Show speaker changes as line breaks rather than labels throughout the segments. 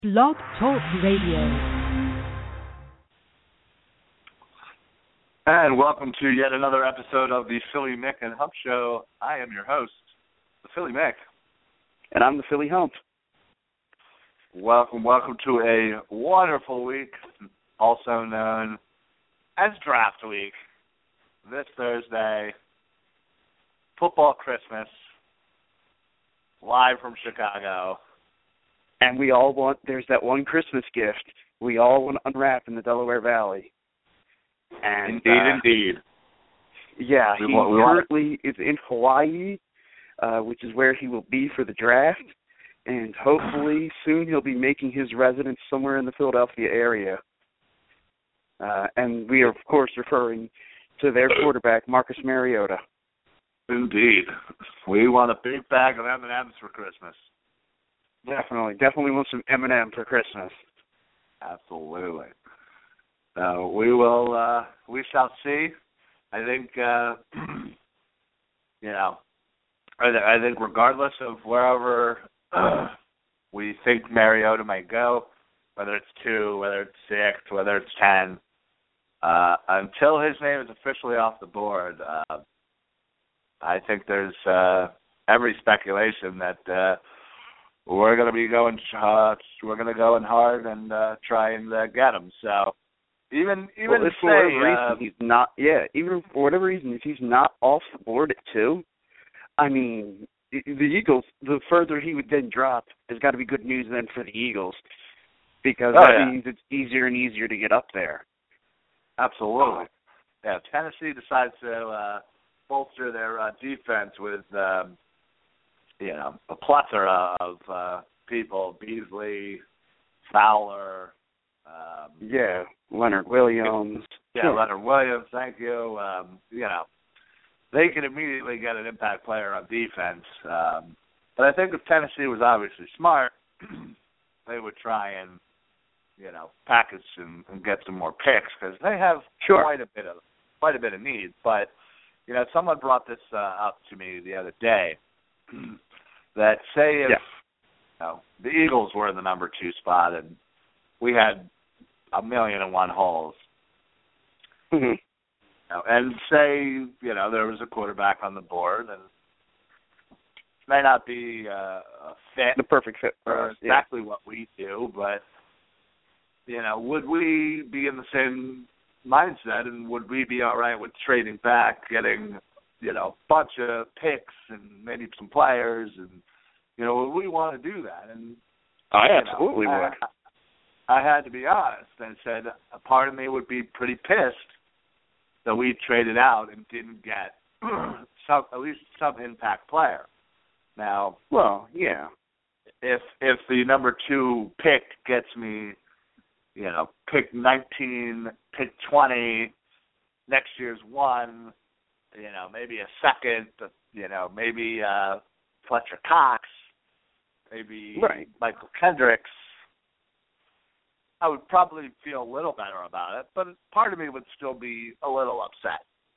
Blog Talk Radio.
And welcome to yet another episode of the Philly Mick and Hump Show. I am your host, the Philly Mick.
And I'm the Philly Hump.
Welcome to a wonderful week, also known as Draft Week. This Thursday, Football Christmas, live from Chicago.
And we all want, there's that one Christmas gift we all want to unwrap in the Delaware Valley. And,
Indeed.
Yeah, he currently is in Hawaii, which is where he will be for the draft. And hopefully soon he'll be making his residence somewhere in the Philadelphia area. And we are, of course, referring to their quarterback, Marcus Mariota.
Indeed. We want a big bag of M&Ms for Christmas.
Definitely want some M&M for Christmas.
Absolutely. We shall see. I think, I think regardless of wherever we think Mariota might go, whether it's 2, whether it's 6, whether it's 10, until his name is officially off the board, I think there's every speculation that we're going to be going. We're going to go in hard and try and get him. So even
if for whatever reason he's not, even for whatever reason if he's not off the board at 2, I mean the Eagles. The further he would then drop, has got to be good news then for the Eagles, because that means it's easier and easier to get up there.
Absolutely. Yeah. Tennessee decides to bolster their defense with. A plethora of people, Beasley, Fowler.
Leonard Williams.
Leonard Williams, thank you. They can immediately get an impact player on defense. But I think if Tennessee was obviously smart, they would try and, package and get some more picks, because they have quite a bit of need. But, someone brought this up to me the other day. That say if the Eagles were in the number 2 spot and we had 1,000,001 holes, and say there was a quarterback on the board and it may not be a fit,
the perfect fit for us,
exactly what we do, but would we be in the same mindset, and would we be all right with trading back, getting bunch of picks and maybe some players, and we want to do that. And
I absolutely would.
I had to be honest and said a part of me would be pretty pissed that we traded out and didn't get at least some impact player. Now, if the number 2 pick gets me, pick 19, pick 20, next year's 1. Maybe a second, maybe Fletcher Cox, maybe Michael Kendricks, I would probably feel a little better about it, but part of me would still be a little upset.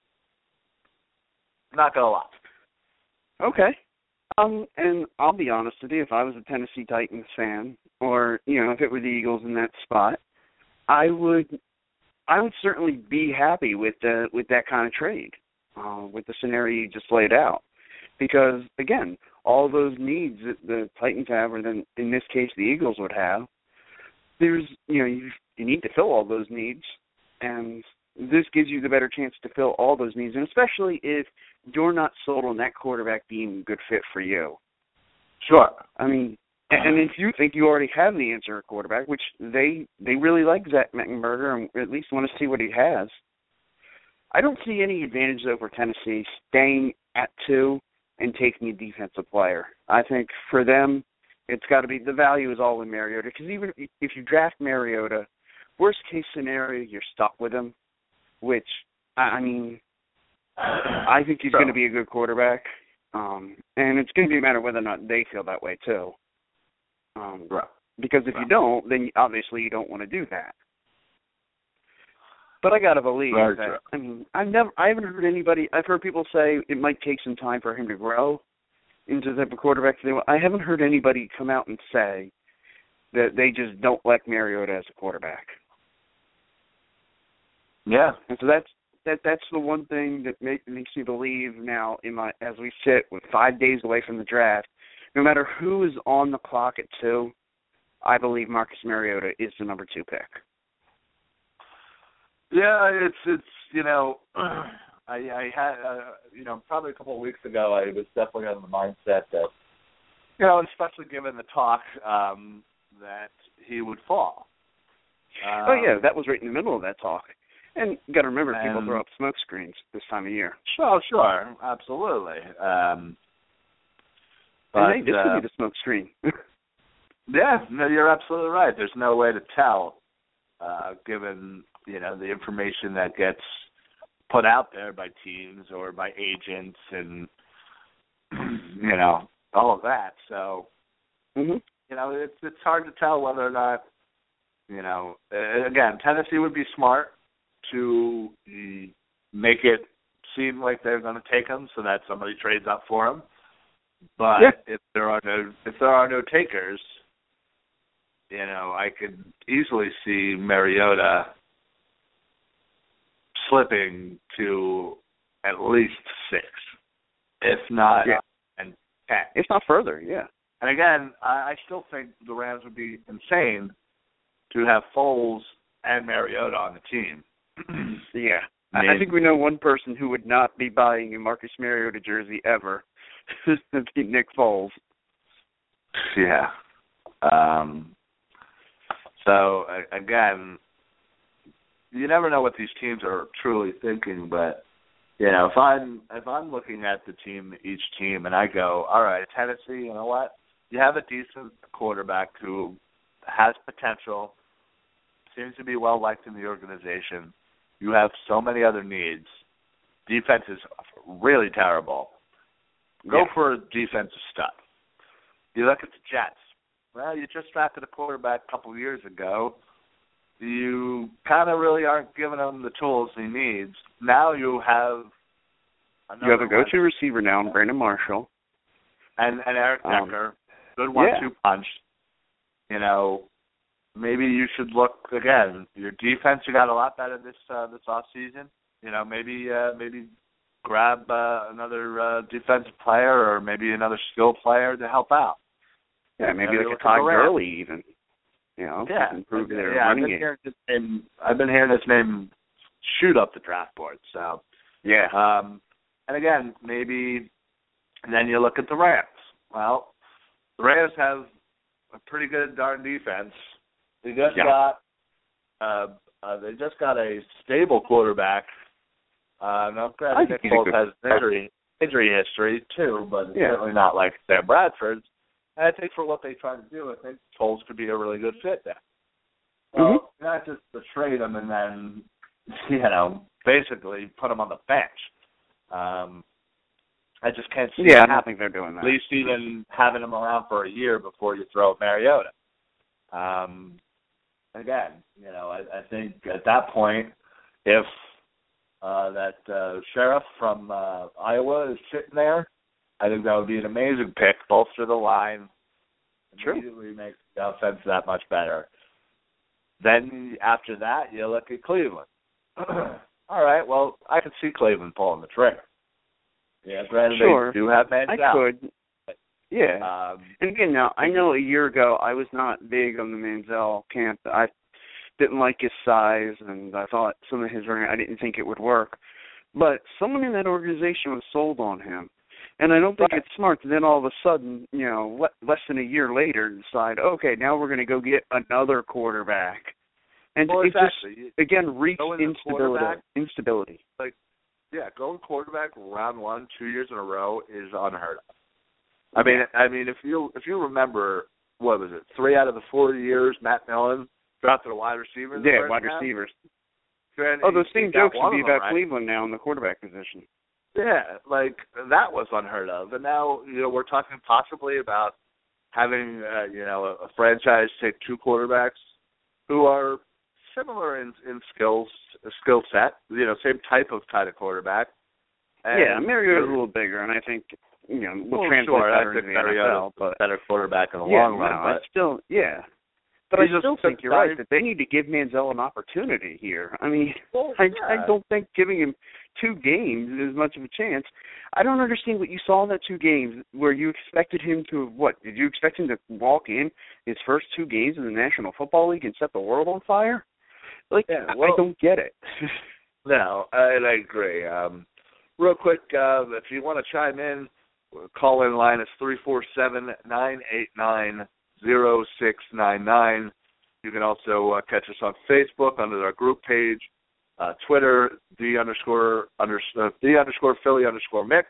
Not going to lie.
Okay. And I'll be honest with you, if I was a Tennessee Titans fan, or, if it were the Eagles in that spot, I would certainly be happy with that kind of trade. With the scenario you just laid out. Because, again, all those needs that the Titans have, or then in this case the Eagles would have, there's, you need to fill all those needs, and this gives you the better chance to fill all those needs, and especially if you're not sold on that quarterback being a good fit for you.
Sure.
I mean, and if you think you already have the answer at quarterback, which they really like Zach Mettenberger and at least want to see what he has, I don't see any advantage over Tennessee staying at 2 and taking a defensive player. I think for them, it's got to be, the value is all in Mariota, because even if you draft Mariota, worst case scenario, you're stuck with him, which, I mean, I think he's going to be a good quarterback, and it's going to be a matter of whether or not they feel that way too. Because if you don't, then obviously you don't want to do that. But I gotta believe that. I mean, I haven't heard anybody. I've heard people say it might take some time for him to grow into the type of quarterback they want. I haven't heard anybody come out and say that they just don't like Mariota as a quarterback.
Yeah.
And so that's the one thing that makes me believe now as we sit with 5 days away from the draft, no matter who is on the clock at 2, I believe Marcus Mariota is the number 2 pick.
Yeah, it's I had probably a couple of weeks ago I was definitely on the mindset that especially given the talk that he would fall.
That was right in the middle of that talk. And you got to remember, people throw up smoke screens this time of year.
Sure, absolutely.
And hey, this could be the smoke screen.
Yeah, no, you're absolutely right. There's no way to tell, given the information that gets put out there by teams or by agents and all of that. So it's hard to tell whether or not again, Tennessee would be smart to make it seem like they're going to take him so that somebody trades up for him. But if there are no takers, I could easily see Mariota slipping to at least 6, if not 10.
If not further, yeah.
And again, I still think the Rams would be insane to have Foles and Mariota on the team.
Yeah. I think we know one person who would not be buying a Marcus Mariota jersey ever. It'd be Nick Foles.
Yeah. So, again, you never know what these teams are truly thinking, but, if I'm looking at each team, and I go, all right, Tennessee, you know what? You have a decent quarterback who has potential, seems to be well-liked in the organization. You have so many other needs. Defense is really terrible. Go for a defensive stud. You look at the Jets. Well, you just drafted a quarterback a couple of years ago. You kind of really aren't giving him the tools he needs. Now you have
a go-to receiver now in Brandon Marshall.
And Eric Decker. Good 1-2 punch. Maybe you should look again. Your defense, you got a lot better this off season. Maybe grab another defensive player or maybe another skill player to help out.
Yeah, maybe like a Todd Gurley even. Improve their running game.
I've been hearing this name shoot up the draft board. So and again, maybe then you look at the Rams. Well, the Rams have a pretty good darn defense. They just got a stable quarterback. Now, granted, Nick Foles has an injury history too, but it's certainly not like Sam Bradford's. And I think for what they try to do, I think Foles could be a really good fit there. Well, not just to trade him and then, basically put him on the bench. I just can't see
I don't think they're doing that.
At least even having him around for a year before you throw Mariota. Again, I think at that point, if that sheriff from Iowa is sitting there, I think that would be an amazing pick, bolster the line, immediately make the offense that much better. Then after that, you look at Cleveland. All right, well, I can see Cleveland pulling the trigger. Yeah, granted, they do have Manziel.
I could. Yeah. And again, now, I know a year ago I was not big on the Manziel camp. I didn't like his size, and I thought some of his running, I didn't think it would work. But someone in that organization was sold on him. And I don't think it's smart to then all of a sudden, less than a year later, decide, okay, now we're going to go get another quarterback. And it just, again, reeks instability.
Going quarterback round 1, 2 years in a row is unheard of. I mean, if you remember, what was it? 3 out of the 4 years Matt Millen drafted a wide receiver.
Wide receivers. Those same jokes should be about Cleveland now in the quarterback position.
Yeah, that was unheard of, and now we're talking possibly about having a franchise take 2 quarterbacks who are similar in skill set, same type of kind of quarterback. And
Mariota's a little bigger, and I think will translate better into the NFL. But
better quarterback in the long run.
But still, But I still think you're right that they need to give Manziel an opportunity here. I mean, I don't think giving him 2 games is much of a chance. I don't understand what you saw in that 2 games where you expected him to, what, did you expect him to walk in his first 2 games in the National Football League and set the world on fire? Like, I don't get it.
No, and I agree. Real quick, if you want to chime in, call-in line is 347-989-0699. You can also catch us on Facebook under our group page, Twitter, _Philly_Mick,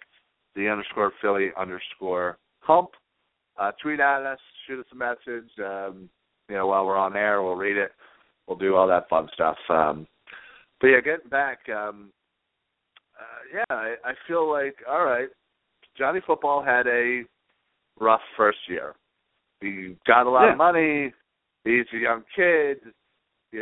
_Philly_Hump. Tweet at us, shoot us a message. While we're on air, we'll read it. We'll do all that fun stuff. But yeah, getting back, I feel like, all right, Johnny Football had a rough first year. He got a lot of money. He's a young kid. He's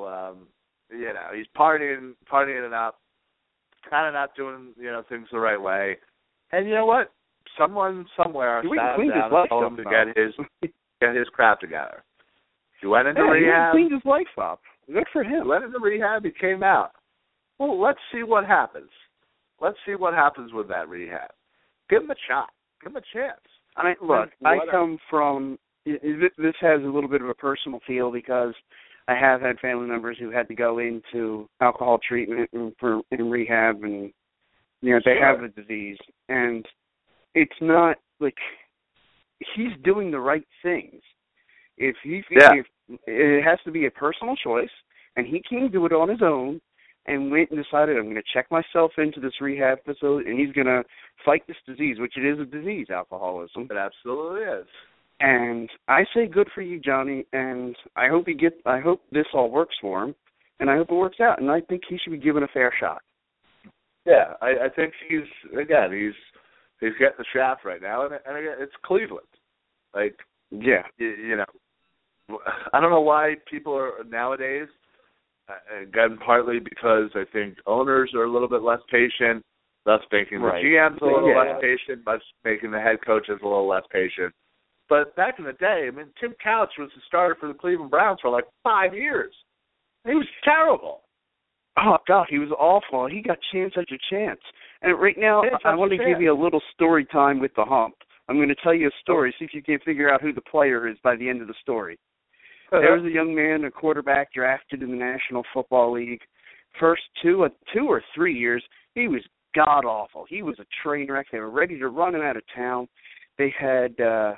partying it up, kind of not doing things the right way. And you know what? Someone somewhere sat him down and told him to get his crap together. He went into rehab.
He cleaned his life up. Good for him.
He went into rehab. He came out. Well, let's see what happens. Let's see what happens with that rehab. Give him a shot. Give him a chance.
I mean, look, I come from – this has a little bit of a personal feel because I have had family members who had to go into alcohol treatment and rehab, and they have the disease. And it's not like he's doing the right things. If it has to be a personal choice, and he can't do it on his own, and went and decided, I'm going to check myself into this rehab facility, and he's going to fight this disease, which it is a disease, alcoholism.
It absolutely is.
And I say good for you, Johnny, and I hope this all works for him, and I hope it works out, and I think he should be given a fair shot.
Yeah, I think he's getting the shaft right now, and again, it's Cleveland. Like, I don't know why people are nowadays. Again, partly because I think owners are a little bit less patient, thus making the GMs a little less patient, thus making the head coaches a little less patient. But back in the day, I mean, Tim Couch was the starter for the Cleveland Browns for like 5 years. He was terrible.
Oh, God, he was awful. He got chance after chance. And right now, I want to give you a little story time with the Hump. I'm going to tell you a story, see if you can figure out who the player is by the end of the story. There was a young man, a quarterback, drafted in the National Football League. First 2 or 3 years, he was god-awful. He was a train wreck. They were ready to run him out of town. They had,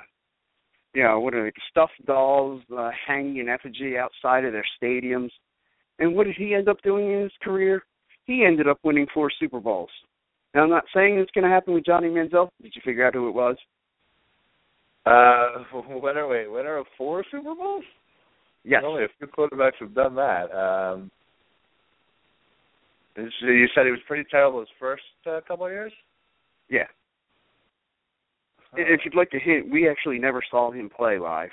stuffed dolls hanging in effigy outside of their stadiums. And what did he end up doing in his career? He ended up winning 4 Super Bowls. Now, I'm not saying it's going to happen with Johnny Manziel. Did you figure out who it was?
Winner of 4 Super Bowls?
Yes.
Only a few quarterbacks have done that. You said he was pretty terrible his first couple of years?
Yeah. If you'd like a hint, we actually never saw him play live.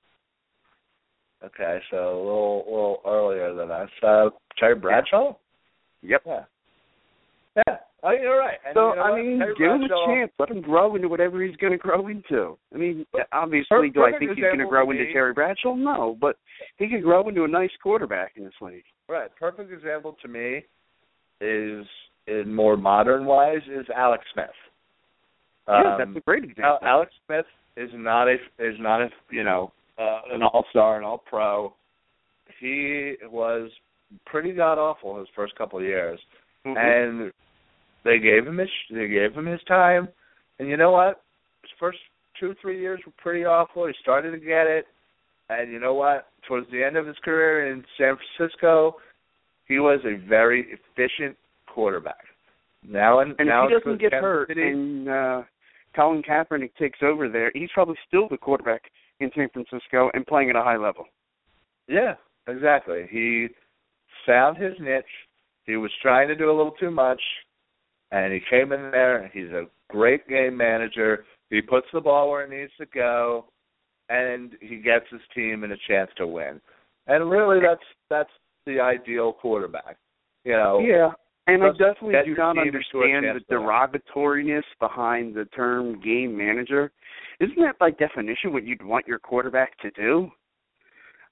Okay, so a little earlier than us. Terry Bradshaw?
Yep.
Yeah. Oh, you're right. And
give him a chance. Let him grow into whatever he's going to grow into. I mean, obviously, do I think he's going to grow into Terry Bradshaw? No, but he could grow into a nice quarterback in this league.
Right. Perfect example to me is, in more modern-wise, is Alex Smith.
That's a great example.
Alex Smith is not an all-star, an all-pro. He was pretty god-awful his first couple of years. Mm-hmm. And they gave him his time, and you know what? His first 2-3 years were pretty awful. He started to get it, and you know what? Towards the end of his career in San Francisco, he was a very efficient quarterback. Now if he
doesn't get hurt and Colin Kaepernick takes over there, he's probably still the quarterback in San Francisco and playing at a high level.
Yeah, exactly. He found his niche. He was trying to do a little too much, and he came in there. He's a great game manager. He puts the ball where it needs to go, and he gets his team in a chance to win. And really, that's the ideal quarterback.
Yeah, and I definitely do not understand the derogatoriness behind the term game manager. Isn't that by definition what you'd want your quarterback to do?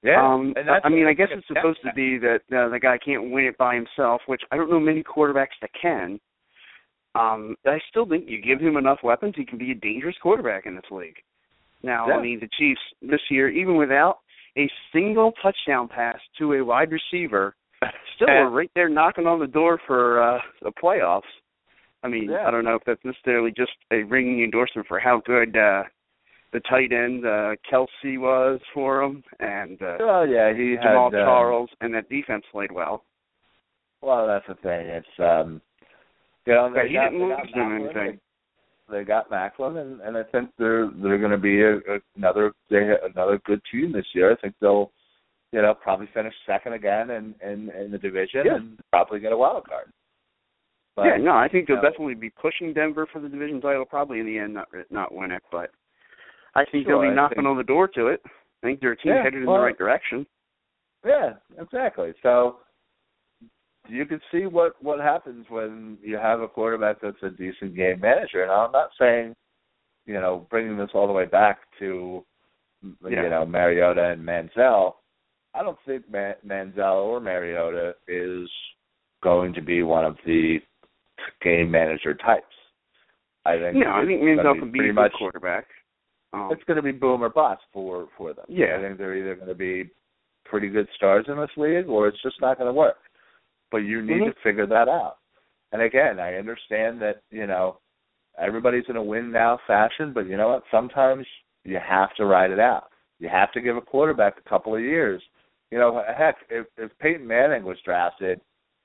Yeah.
I guess it's supposed to be that the guy can't win it by himself, which I don't know many quarterbacks that can. I still think you give him enough weapons, he can be a dangerous quarterback in this league. Now,
yeah.
I mean, the Chiefs this year, even without a single touchdown pass to a wide receiver, still are right there knocking on the door for the playoffs. I mean, I don't know if that's necessarily just a ringing endorsement for how good the tight end Kelsey was for him, and
he
Jamal
had,
Charles, and that defense played well.
Well, that's the thing. It's he didn't lose them anything. They got Macklin, and I think they're going to be another good team this year. I think they'll probably finish second again in the division and probably get a wild card. But,
I think they'll definitely be pushing Denver for the division title. Probably in the end, not win it, but I think they'll be knocking on the door to it. I think they're a team headed in the right direction.
Yeah, exactly. So you can see what happens when you have a quarterback that's a decent game manager. And I'm not saying, bringing this all the way back to, Mariota and Manziel. I don't think Manziel or Mariota is going to be one of the game manager types. I think
Manziel can be a good quarterback.
It's going to be boom or bust for them.
Yeah.
I think they're either going to be pretty good stars in this league or it's just not going to work. But you need to figure that out. And again, I understand that, everybody's in a win now fashion, but you know what? Sometimes you have to ride it out. You have to give a quarterback a couple of years. Heck, if Peyton Manning was drafted,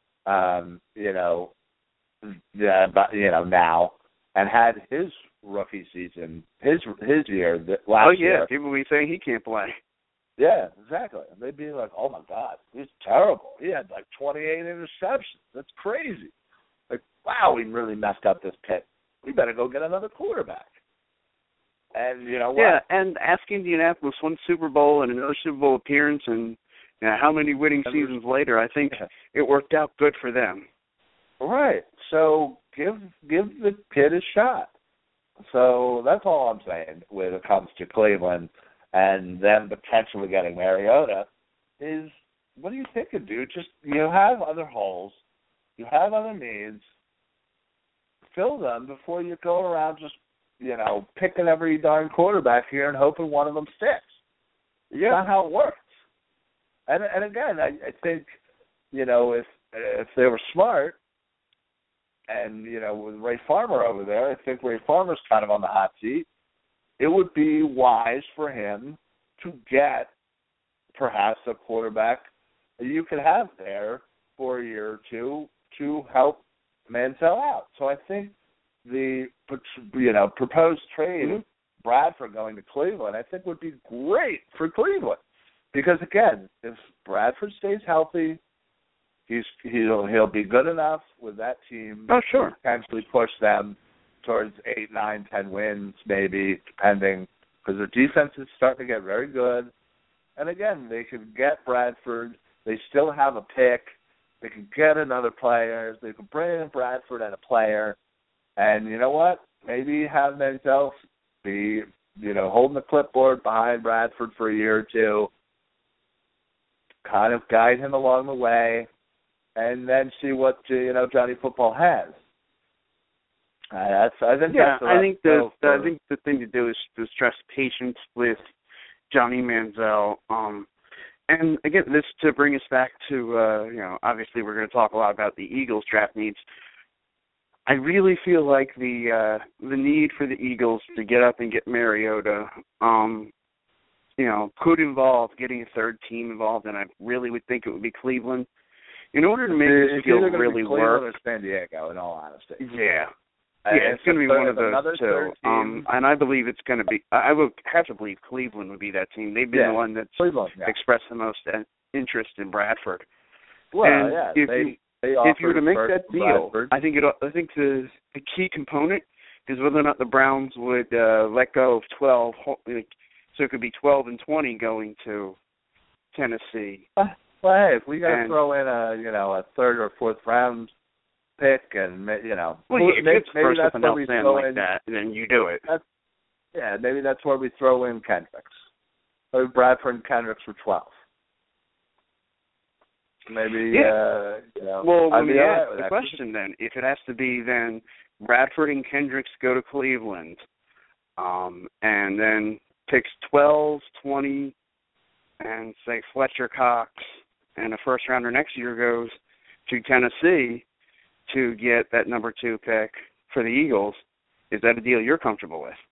now and had his rookie season, his year last year.
People be saying he can't play.
Yeah, exactly. And they'd be like, oh, my God, he's terrible. He had 28 interceptions. That's crazy. Wow, we really messed up this pick. We better go get another quarterback. And you know what?
Yeah, and ask Indianapolis one Super Bowl and another Super Bowl appearance and how many winning seasons later, I think it worked out good for them.
Right. So give the kid a shot. So that's all I'm saying when it comes to Cleveland and them potentially getting Mariota is, what are you thinking, dude? Just, you have other holes. You have other needs. Fill them before you go around just, picking every darn quarterback here and hoping one of them sticks.
Yeah.
That's not how it works. And again, I think, if they were smart, and, with Ray Farmer over there, I think Ray Farmer's kind of on the hot seat, it would be wise for him to get perhaps a quarterback that you could have there for a year or two to help Manziel out. So I think the, proposed trade, Bradford going to Cleveland, I think would be great for Cleveland. Because, again, if Bradford stays healthy, he'll be good enough with that team to potentially push them towards 8, 9, 10 wins, maybe, depending, because their defense is starting to get very good. And again, they can get Bradford. They still have a pick. They can get another player. They can bring in Bradford and a player. And you know what? Maybe have Manziel be, holding the clipboard behind Bradford for a year or two, kind of guide him along the way, and then see what Johnny Football has. I think the thing to do is to stress patience with Johnny Manziel. And again, this to bring us back to obviously we're going to talk a lot about the Eagles draft needs. I really feel like the need for the Eagles to get up and get Mariota, could involve getting a third team involved, and I really would think it would be Cleveland. In order to make this deal really work, or San Diego, in all honesty.
Yeah, it's going to be one of those two. And I believe it's going to be. I would have to believe Cleveland would be that team. They've been the one that's expressed the most interest in Bradford.
Well,
and if you were to make that deal,
Bradford.
I think the key component is whether or not the Browns would let go of 12. So it could be 12 and 20 going to Tennessee.
Well, hey, if we got to throw in a third or fourth round pick, and maybe that's where we throw in
that, then you do it.
Maybe that's where we throw in Kendricks. Or Bradford and Kendricks for 12. maybe.
Yeah. Well,
I'd
let
be
me
all right
ask
with
the
that.
question then. If it has to be then Bradford and Kendricks go to Cleveland, and then picks 12, 20, and say Fletcher Cox, and a first rounder next year goes to Tennessee to get that number 2 pick for the Eagles, is that a deal you're comfortable with?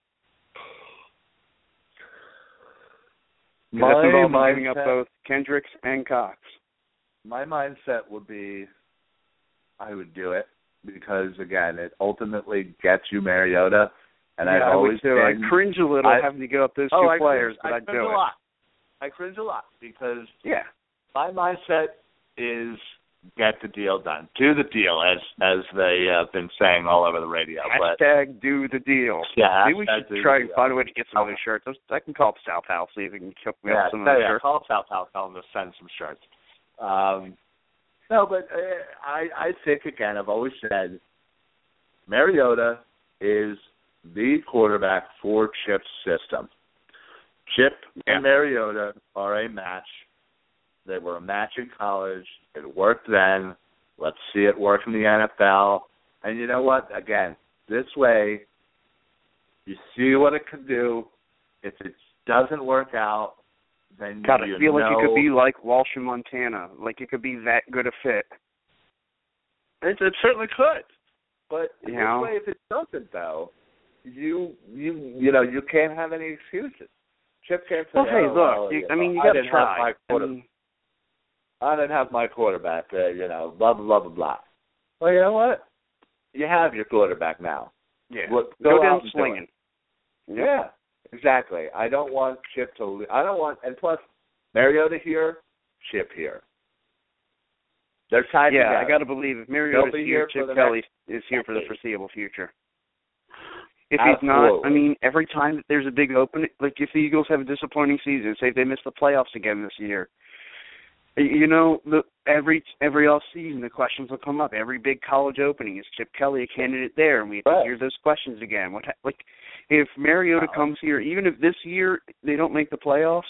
That's involving giving up both Kendricks and Cox.
My mindset would be I would do it because, again, it ultimately gets you Mariota. And I've always been,
I cringe a little having to give up those 2 players, but I'd do it.
I cringe a lot because
yeah,
my mindset is get the deal done. Do the deal, as they have been saying all over the radio.
Hashtag do the deal.
Yeah,
maybe we should try and find a way to get some of those shirts. I can call up South House, see if we can hook me up some of those shirts.
Call up South House, tell them to send some shirts. No, but I think, again, I've always said Mariota is the quarterback for Chip's system. Chip and Mariota are a match. They were a match in college. It worked then. Let's see it work in the NFL. And you know what? Again, this way, you see what it can do. If it doesn't work out, then
God, I feel like it could be like Walsh and Montana. Like it could be that good a fit.
It certainly could. But
this
way, if it doesn't, though, you can't have any excuses. Chip can't say,
you got to try.
I didn't have my quarterback, blah, blah, blah, blah, blah. Well, you know what? You have your quarterback now.
Yeah.
Go
down slinging.
Yeah, exactly. I don't want Chip to – and plus, Mariota here, Chip here. They're tied together.
Yeah, I got to believe if Mariota's here, Chip Kelly is here for the foreseeable future. If he's not, every time that there's a big opening, like if the Eagles have a disappointing season, say if they miss the playoffs again this year, every off season the questions will come up. Every big college opening, is Chip Kelly a candidate there? And we have to hear those questions again. If Mariota comes here, even if this year they don't make the playoffs,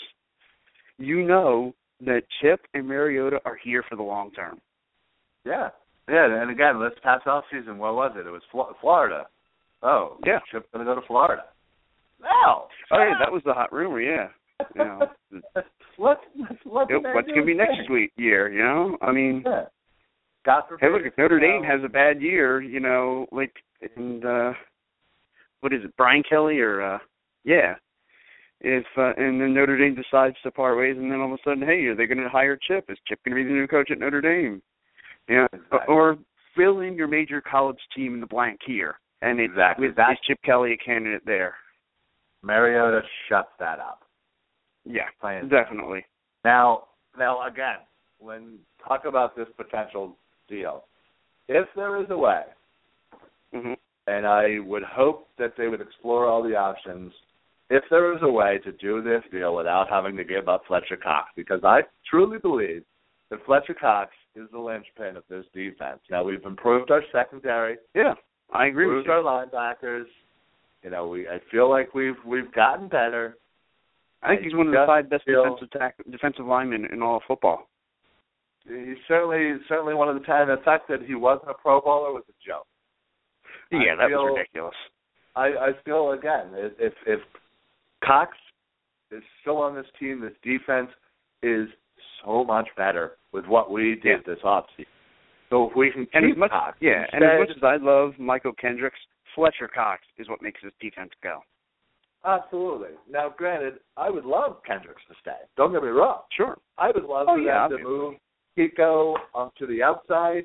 that Chip and Mariota are here for the long term.
Yeah, and again, this past off season, what was it? It was Florida. Oh, yeah. Chip's going to go to Florida. No.
Oh, yeah, that was the hot rumor, yeah.
What's
going to be next year,
Yeah. God forbid.
Hey, look, if Notre Dame has a bad year, and what is it, Brian Kelly or, if and then Notre Dame decides to part ways, and then all of a sudden, hey, are they going to hire Chip? Is Chip going to be the new coach at Notre Dame? Yeah, exactly. Or fill in your major college team in the blank here. And is Chip Kelly a candidate there?
Mariota shuts that up.
Yeah, definitely.
Now, again, when talk about this potential deal, if there is a way, and I would hope that they would explore all the options, if there is a way to do this deal without having to give up Fletcher Cox, because I truly believe that Fletcher Cox is the linchpin of this defense. Now, we've improved our secondary.
Yeah. I agree with you.
Our linebackers, I feel like we've gotten better.
I think he's one of the 5 best defensive linemen in all of football.
He's certainly one of the 10. The fact that he wasn't a Pro Bowler was a joke.
Yeah, that was ridiculous.
I feel, again, if Cox is still on this team, this defense is so much better with what we did this offseason. So if we can keep Cox. Yeah, and
as much as I love Michael Kendricks, Fletcher Cox is what makes this defense go.
Absolutely. Now, granted, I would love Kendricks to stay. Don't get me wrong.
Sure.
I would love for them to move Kiko onto the outside,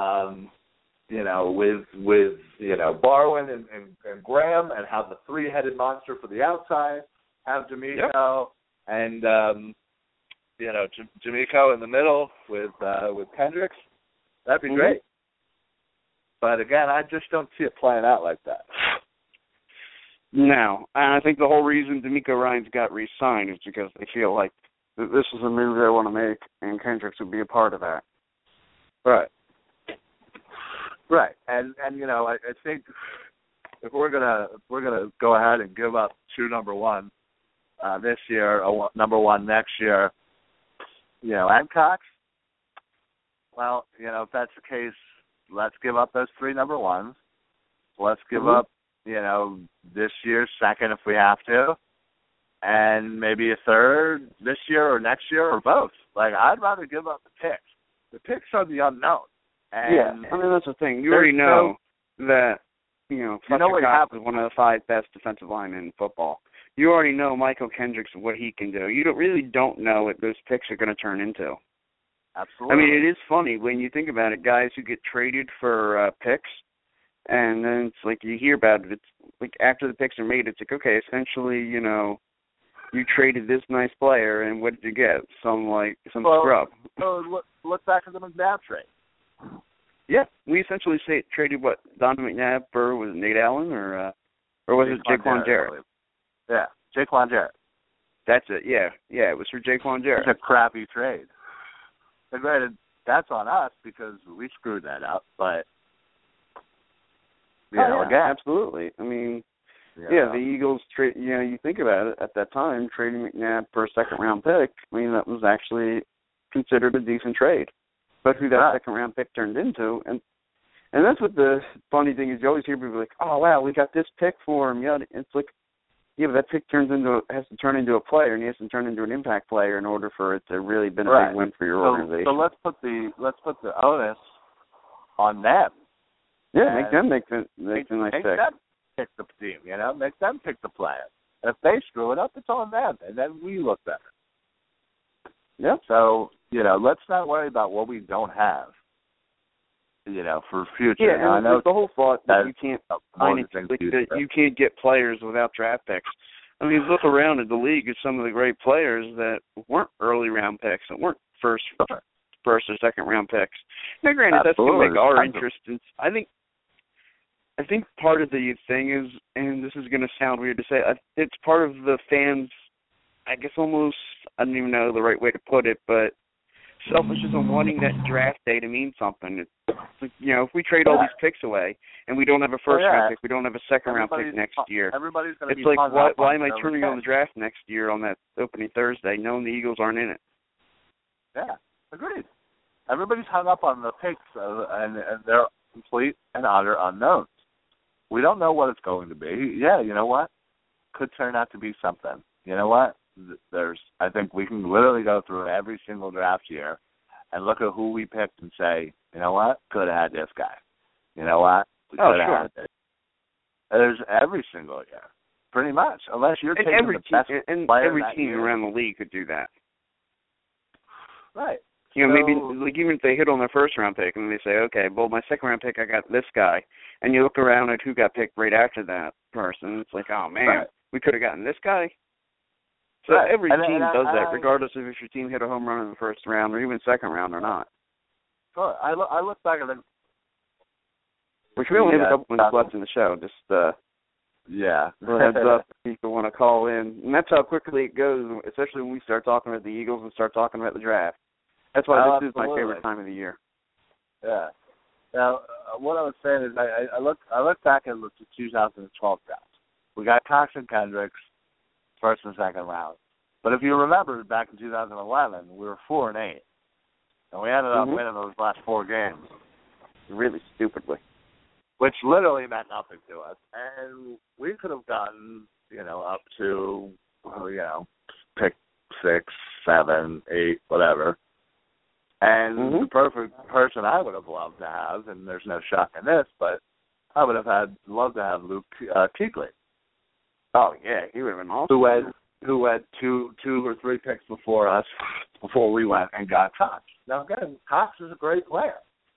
with Barwin and Graham, and have the 3-headed monster for the outside, have D'Amico and D'Amico in the middle with Kendricks. That'd be great. But again, I just don't see it playing out like that.
No, and I think the whole reason D'Amico Ryans got re-signed is because they feel like this is a move they want to make, and Kendricks would be a part of that.
Right. And I think if we're gonna go ahead and give up 2 number 1 this year, or number 1 next year, and Cox, well, if that's the case, let's give up those 3 number ones. Let's give up, this year's second if we have to, and maybe a third this year or next year or both. Like, I'd rather give up the picks. The picks are the unknown. And
I mean, that's the thing. You already know that, Fletcher Cox is one of the 5 best defensive linemen in football. You already know Michael Kendricks, what he can do. You really don't know what those picks are going to turn into.
Absolutely.
I mean, it is funny when you think about it, guys who get traded for picks, and then it's like you hear about it. It's like after the picks are made, it's like, okay, essentially, you traded this nice player, and what did you get? Some scrub.
So look back at the McNabb trade.
Yeah, we essentially traded what, Donovan McNabb for, was it Nate Allen or was it Jaquan Jarrett?
Yeah, Jaquan Jarrett.
That's it. Yeah, it was for Jaquan Jarrett.
It's a crappy trade. And granted, that's on us because we screwed that up. But again,
absolutely. I mean, the Eagles trade. You think about it. At that time, trading McNabb for a second-round pick, I mean, that was actually considered a decent trade. But who that second-round pick turned into, and that's what the funny thing is. You always hear people like, "Oh wow, we got this pick for him." Yeah, it's like, yeah, but that pick has to turn into a player, and he has to turn into an impact player in order for it to really been a big win for your organization.
So let's put the onus on them.
Yeah, make them make the nice pick.
Make them pick the team. Make them pick the player. If they screw it up, it's on them, and then we look better.
Yeah.
So let's not worry about what we don't have. For future.
Yeah,
now,
and
I know
the whole thought that you can't you can't get players without draft picks. I mean, look around at the league at some of the great players that weren't early round picks, that weren't first or second round picks. Now, granted, that's going to make our interest. I think part of the thing is, and this is going to sound weird to say, it's part of the fans. I guess almost, I don't even know the right way to put it, but selfishness on wanting that draft day to mean something. It's like, if we trade all these picks away and we don't have a first-round pick, we don't have a second-round pick next year, it's like, why am I turning on the draft next year on that opening Thursday knowing the Eagles aren't in it?
Yeah, agreed. Everybody's hung up on the picks, and they're complete and utter unknowns. We don't know what it's going to be. Yeah, you know what? Could turn out to be something. You know what? I think we can literally go through every single draft year and look at who we picked and say, you know what, could have had this guy. You know what, we could have had this. There's every single year, pretty much, unless you're taking the best player.
Every team around the league could do that.
Right.
Maybe like even if they hit on their first round pick and they say, okay, well, my second round pick, I got this guy, and you look around at who got picked right after that person, it's like, oh man, we could have gotten this guy. So every team does that, regardless of if your team hit a home run in the first round or even second round or not.
Sure. I look back at it.
Which we only have a couple minutes left in the show. Just heads up if people want to call in. And that's how quickly it goes, especially when we start talking about the Eagles and start talking about the draft. That's why this is my favorite time of the year.
Yeah. Now, what I was saying is I look back at the 2012 draft. We got Cox and Kendricks, first and second round. But if you remember, back in 2011, we were 4-8, and we ended up winning those last 4 games.
Really stupidly.
Which literally meant nothing to us. And we could have gotten, up to, pick 6, 7, 8, whatever. And the perfect person I would have loved to have, and there's no shock in this, but I would have loved to have Luke Kuechly.
Oh yeah, he would have been awesome.
Who had two or three picks before us, before we went and got Cox. Now again, Cox is a great player,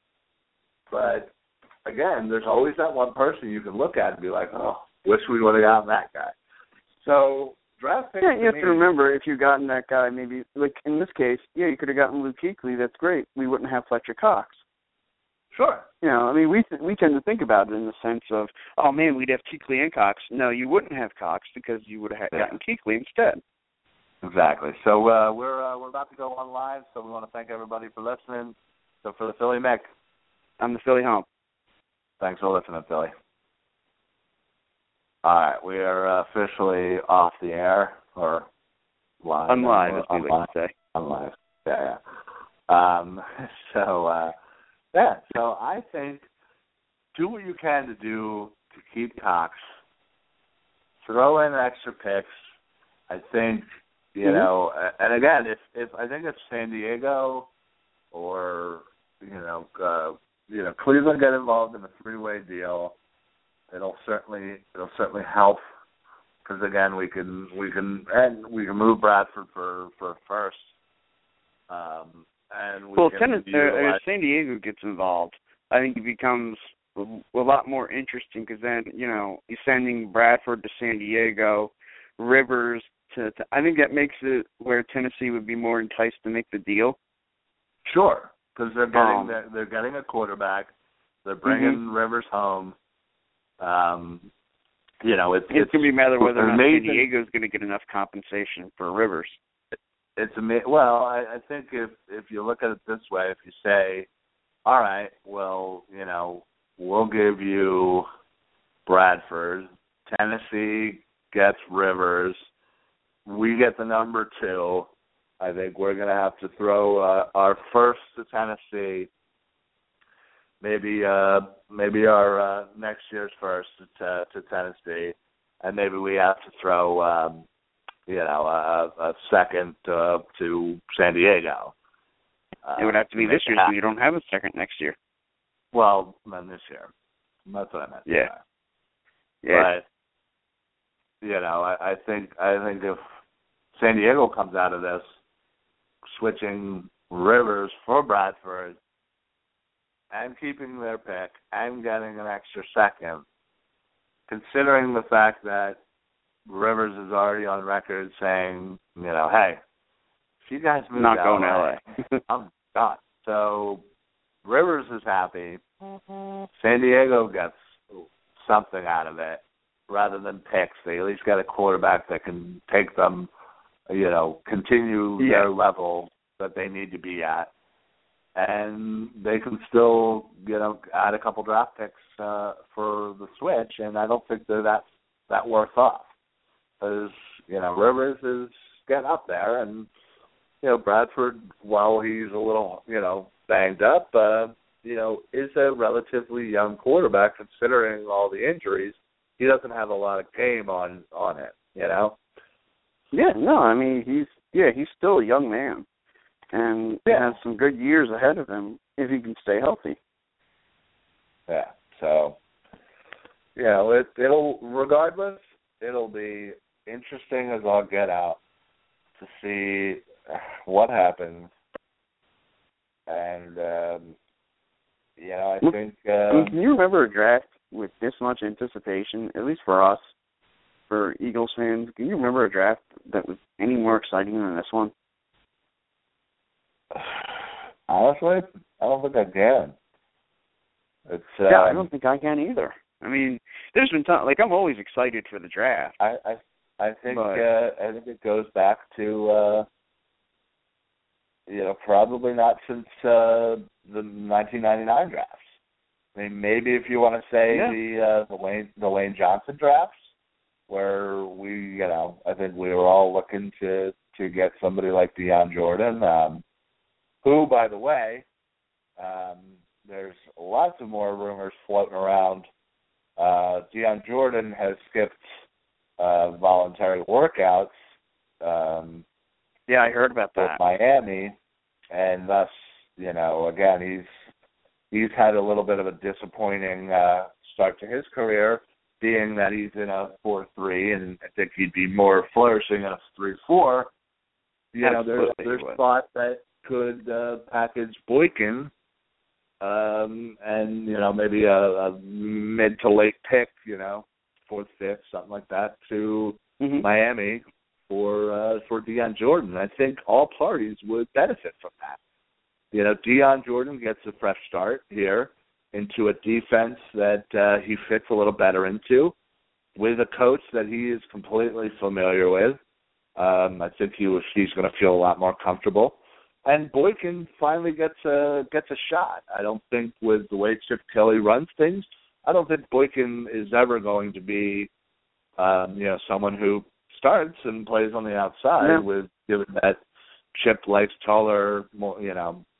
but again, there's always that one person you can look at and be like, oh, wish we would have gotten that guy. So draft picks.
Yeah, you have to remember, if you'd gotten that guy, maybe like in this case, you could have gotten Luke Kuechly. That's great. We wouldn't have Fletcher Cox.
Sure.
I mean, we tend to think about it in the sense of, oh man, we'd have Kuechly and Cox. No, you wouldn't have Cox because you would have gotten Kuechly instead.
Exactly. So we're about to go on live. So we want to thank everybody for listening. So for the Philly Mick,
I'm the Philly Hump.
Thanks for listening, Philly. All right, we are officially off the air or live.
Unlive, as we like to say.
Unlive. Yeah. So I think do what you can to do to keep Cox. Throw in extra picks. I think, you know, and again, if I think if San Diego or, Cleveland get involved in a three-way deal, it'll certainly help. Because again, we can move Bradford for first. And
if San Diego gets involved, I think it becomes a lot more interesting because then you're sending Bradford to San Diego, Rivers to. I think that makes it where Tennessee would be more enticed to make the deal.
Sure, because they're getting a quarterback, they're bringing Rivers home. It's going to be a matter of whether or not San Diego is going to get enough compensation for Rivers. It's amazing. Well, I think if you look at it this way, if you say, all right, well, we'll give you Bradford, Tennessee gets Rivers, we get the number 2, I think we're going to have to throw our first to Tennessee, maybe our next year's first to Tennessee, and maybe we have to throw a second to San Diego.
It would have to be this year, so you don't have a second next year.
Well, not this year. That's what I meant.
Yeah.
But I think if San Diego comes out of this switching Rivers for Bradford and keeping their pick and getting an extra second, considering the fact that Rivers is already on record saying, hey, if you guys move
not
to
going
LA,
to LA.
I'm done. So Rivers is happy. San Diego gets something out of it rather than picks. They at least get a quarterback that can take them, continue their level that they need to be at. And they can still, add a couple draft picks for the switch, and I don't think they're that worse off. Because, Rivers is getting up there, and, Bradford, while he's a little, banged up, is a relatively young quarterback considering all the injuries. He doesn't have a lot of game on it, Yeah,
no, I mean, he's still a young man. And has some good years ahead of him if he can stay healthy.
Yeah, so, it'll be interesting as all get out to see what happens. And, I think...
can you remember a draft with this much anticipation, at least for us, for Eagles fans? Can you remember a draft that was any more exciting than this one?
Honestly, I don't think I can.
I don't think I can either. I mean, there's been time. I'm always excited for the draft.
I think it goes back to probably not since the 1999 drafts. I mean, maybe if you want to say the Lane Johnson drafts, where we I think we were all looking to get somebody like Deion Jordan. Who, by the way, there's lots of more rumors floating around. Deion Jordan has skipped voluntary workouts.
I heard about that.
With Miami, and thus, again, he's had a little bit of a disappointing start to his career, being that he's in a 4-3, and I think he'd be more flourishing in a 3-4. There's thought that could package Boykin and maybe a mid to late pick, 4th, 5th, something like that, to Miami for Deion Jordan. I think all parties would benefit from that. Deion Jordan gets a fresh start here into a defense that he fits a little better into, with a coach that he is completely familiar with. I think he's going to feel a lot more comfortable. And Boykin finally gets a shot. I don't think with the way Chip Kelly runs things, I don't think Boykin is ever going to be, someone who starts and plays on the outside. Given that Chip likes taller, more,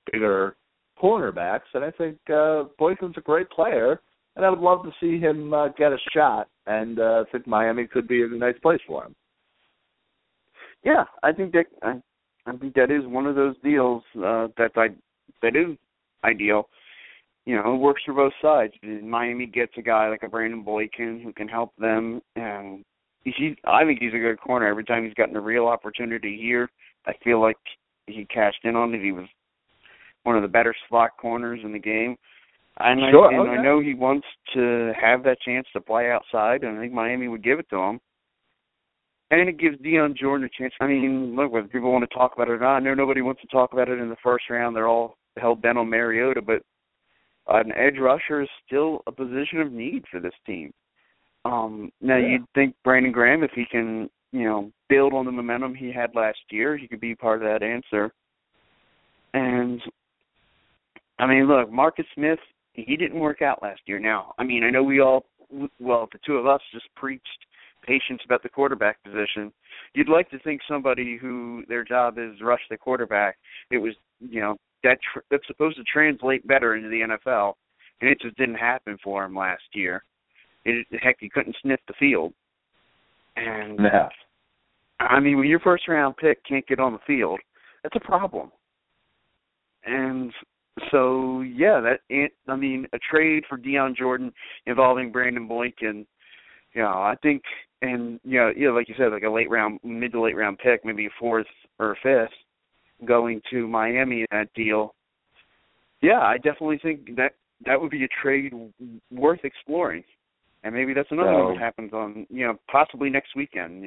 bigger cornerbacks, and I think Boykin's a great player, and I would love to see him get a shot, and I think Miami could be a nice place for him.
Yeah, I think that is one of those deals that is ideal. You know, it works for both sides. Miami gets a guy like a Brandon Boykin who can help them, and I think he's a good corner. Every time he's gotten a real opportunity here, I feel like he cashed in on it. He was one of the better slot corners in the game. And I know he wants to have that chance to play outside, and I think Miami would give it to him. And it gives Dion Jordan a chance. I mean, look, whether people want to talk about it or not, I know nobody wants to talk about it in the first round. They're all hell bent on Mariota, but an edge rusher is still a position of need for this team. You'd think Brandon Graham, if he can, build on the momentum he had last year, he could be part of that answer. And, I mean, look, Marcus Smith, he didn't work out last year. Now, I mean, I know the two of us just preached patience about the quarterback position. You'd like to think somebody who their job is rush the quarterback, it was, that's supposed to translate better into the NFL, and it just didn't happen for him last year. Heck, he couldn't sniff the field. And, I mean, when your first-round pick can't get on the field, that's a problem. And so, a trade for Dion Jordan involving Brandon Boykin, I think, and, like you said, like a mid to late round pick, maybe a fourth or a fifth, going to Miami in that deal, I definitely think that would be a trade worth exploring. And maybe that's another one that happens on, possibly next weekend.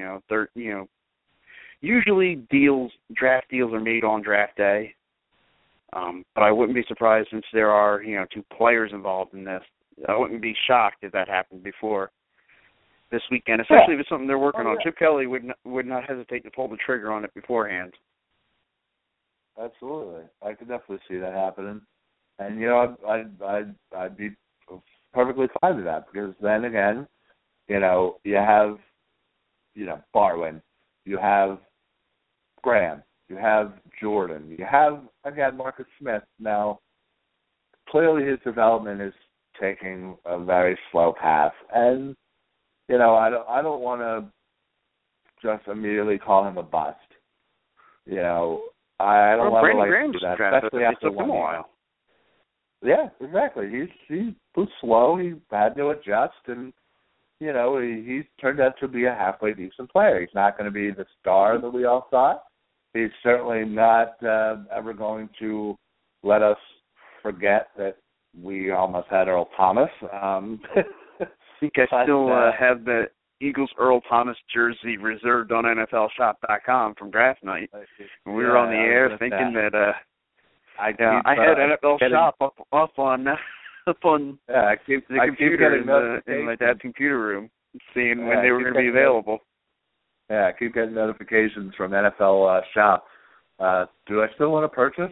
Usually draft deals are made on draft day. But I wouldn't be surprised since there are, 2 players involved in this. I wouldn't be shocked if that happened before this weekend, especially if it's something they're working on. Chip Kelly would not hesitate to pull the trigger on it beforehand.
Absolutely. I could definitely see that happening. And, I'd be perfectly fine with that because then again, you have, Barwin, you have Graham, you have Jordan, you have, again, Marcus Smith. Now, clearly his development is taking a very slow path. And, I don't want to just immediately call him a bust. I don't want to do that, especially after 1 year. Yeah, exactly. He was slow. He had to adjust, and he's turned out to be a halfway decent player. He's not going to be the star that we all thought. He's certainly not ever going to let us forget that we almost had Earl Thomas. I
think I still have the Eagles Earl Thomas jersey reserved on NFLShop.com from draft night. We were on the air thinking that. I had NFL Shop up on the computer in my dad's computer room, seeing when they were going to be available.
I keep getting notifications from NFL Shop. Do I still want to purchase?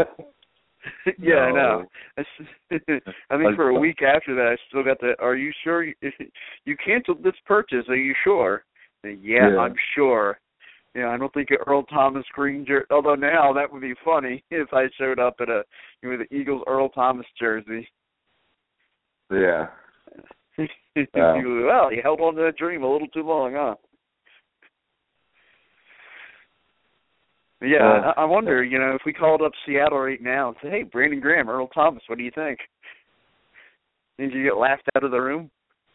I know. I think for a week after that, I still got the, are you sure you canceled this purchase? Are you sure? Yeah, I'm sure. I don't think an Earl Thomas green jersey, although now that would be funny if I showed up at with the Eagles Earl Thomas jersey.
Yeah.
Well, you held on to that dream a little too long, huh? Yeah, I wonder, if we called up Seattle right now and said, hey, Brandon Graham, Earl Thomas, what do you think? Did you get laughed out of the room?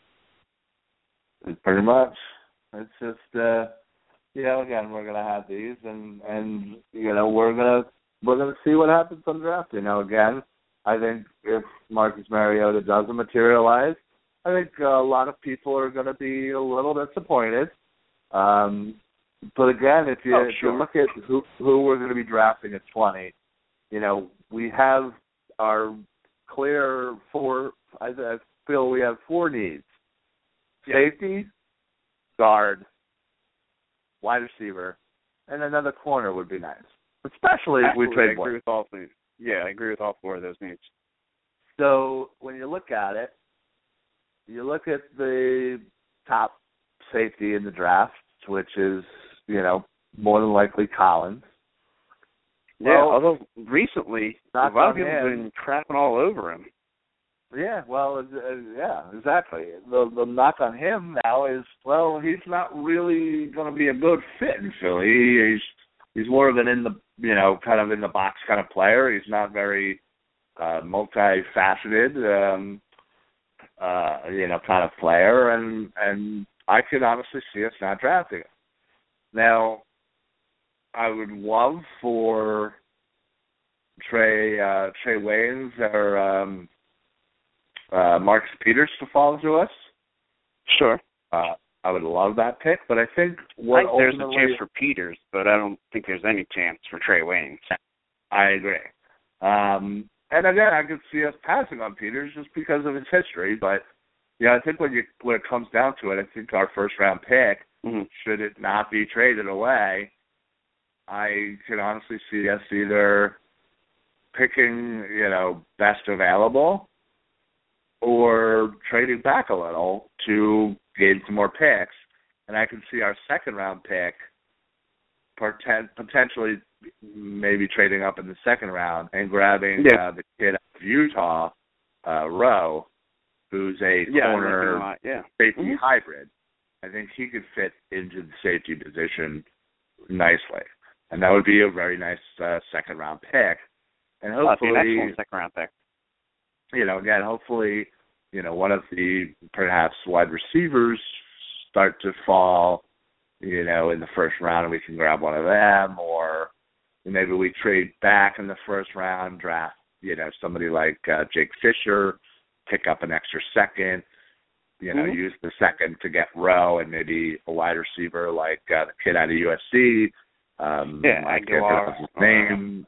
Pretty much. It's just, again, we're going to have these, and we're going to see what happens on draft. Again, I think if Marcus Mariota doesn't materialize, I think a lot of people are going to be a little disappointed. But again, if you look at who we're going to be drafting at 20, we have our clear 4. I feel we have 4 needs: safety, guard, wide receiver, and another corner would be nice. Especially if we trade one.
I agree with all 4 of those needs.
So when you look at it, you look at the top safety in the draft, which is, more than likely Collins.
although recently a lot of people have been crapping all over him.
Yeah, well, yeah, exactly. The knock on him now is, well, he's not really going to be a good fit in Philly. He's more of an kind of in the box kind of player. He's not very multifaceted, kind of player, and I could honestly see us not drafting him. Now, I would love for Trey Waynes or Marcus Peters to fall to us.
Sure.
I would love that pick, but I think
there's a chance for Peters, but I don't think there's any chance for Trey Waynes.
I agree. And again, I could see us passing on Peters just because of his history, but I think when it comes down to it, I think our first round pick, should it not be traded away, I can honestly see us either picking, best available or trading back a little to gain some more picks. And I can see our second round pick potentially maybe trading up in the second round and grabbing the kid out of Utah, Rowe, who's a corner safety hybrid. I think he could fit into the safety position nicely. And that would be a very nice second round pick. And hopefully,
an excellent second round pick.
Again, hopefully, one of the perhaps wide receivers start to fall, in the first round and we can grab one of them, or maybe we trade back in the first round, draft, somebody like Jake Fisher, pick up an extra second, use the second to get Rowe and maybe a wide receiver like the kid out of USC.
Aguilar.
His name,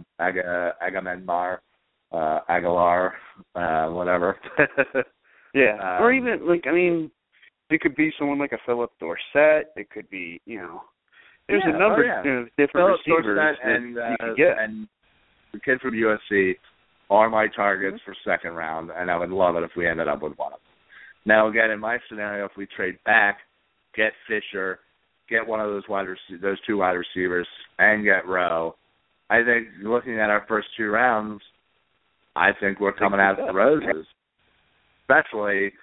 Aguilar, whatever.
Or even, it could be someone like a Philip Dorsett. It could be, there's a number of different
Phillip
receivers
Dorsett
that you could get.
And the kid from USC are my targets for second round, and I would love it if we ended up with one of them. Now, again, in my scenario, if we trade back, get Fisher, get one of those two wide receivers, and get Rowe, I think looking at our first two rounds, I think we're coming out of the roses. Especially,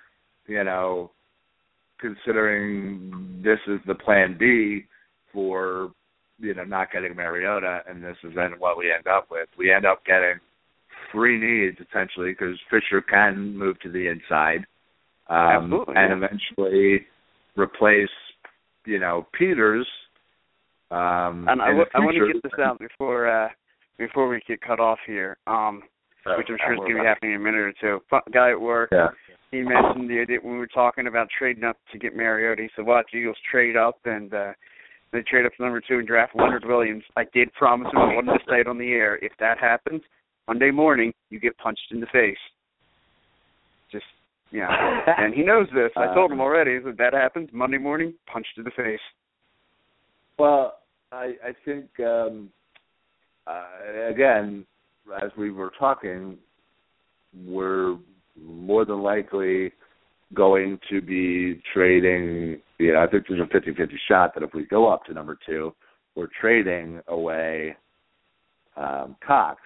considering this is the plan B for, not getting Mariota, and this is then what we end up with. We end up getting three needs, essentially, because Fisher can move to the inside. And eventually replace, Peters.
And I want to get this out before we get cut off here, which I'm sure is going to be happening in a minute or two. Guy at work, he mentioned the idea when we were talking about trading up to get Mariota. He said, watch Eagles trade up, and they trade up to number 2 and draft Leonard Williams. I did promise him I wanted to say it on the air. If that happens, Monday morning, you get punched in the face. Just, and he knows this. I told him already. If that happens, Monday morning, punched in the face.
Well, I think, again, as we were talking, we're more than likely going to be trading, I think there's a 50-50 shot that if we go up to number 2, we're trading away Cox.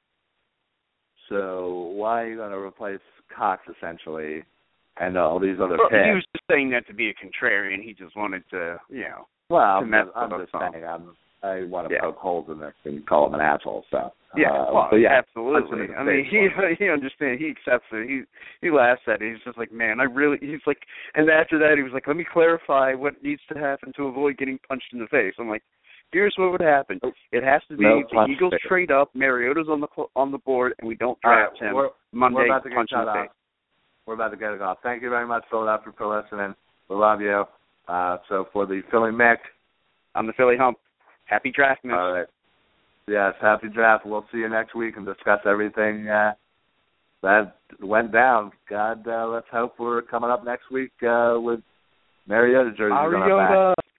So why are you going to replace Cox, essentially, and all these other picks?
He was just saying that to be a contrarian. He just wanted to,
Well,
I'm
just saying, I want to poke holes in this and call him an asshole. So
absolutely. I mean, he understands. He accepts it. He laughs at it. He's just like, man, he's like, and after that, he was like, let me clarify what needs to happen to avoid getting punched in the face. I'm like, here's what would happen. It has to be the Eagles trade up, Mariota's on the board, and we don't draft him Monday. Punch in the face.
We're about to get it off. Thank you very much, Philadelphia, for listening. We love you. So for the Philly Mick,
I'm the Philly Hump. Happy draft, man.
All right. Yes, happy draft. We'll see you next week and discuss everything that went down. God, let's hope we're coming up next week with Mariota jerseys on our back.